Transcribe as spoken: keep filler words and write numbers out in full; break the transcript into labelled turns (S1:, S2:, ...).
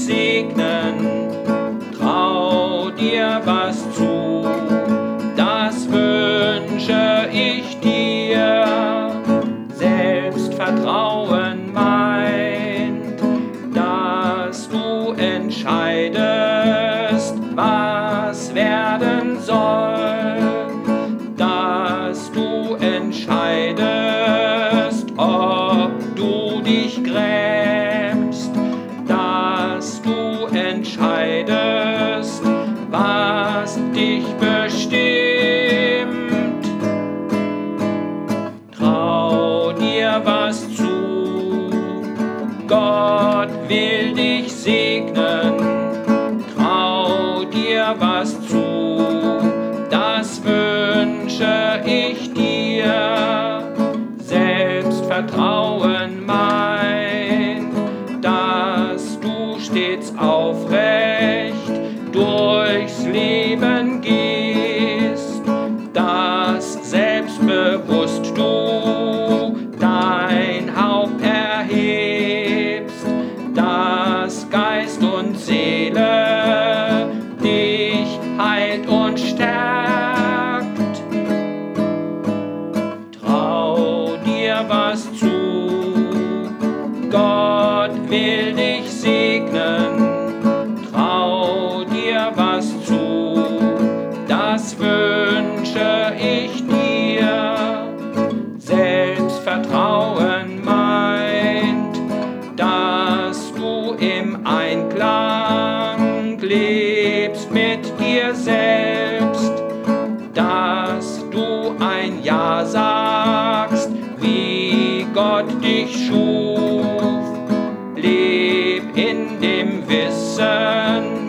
S1: segnen, trau dir was zu, das wünsche ich dir. Selbstvertrauen meint, dass du entscheidest, was werden soll, dass du entscheidest, ob du dich grämst, dass du entscheidest, was dich bestimmt. Trau dir was zu, Gott will dich segnen. Trau dir was zu, das wünsche ich dir. Selbstvertrauen meint, dass du stets aufrecht durchs Leben gehst, dass selbstbewusst du dein Haupt erhebst, dass Geist und Seele dich heilt und stärkt. Trau dir was zu, Gott will dich segnen. Trau dir was zu, das wünsche ich dir. Selbstvertrauen meint, dass du im Einklang lebst mit dir selbst, dass du ein Ja sagst, wie Gott dich schuf. Leb in dem Wissen,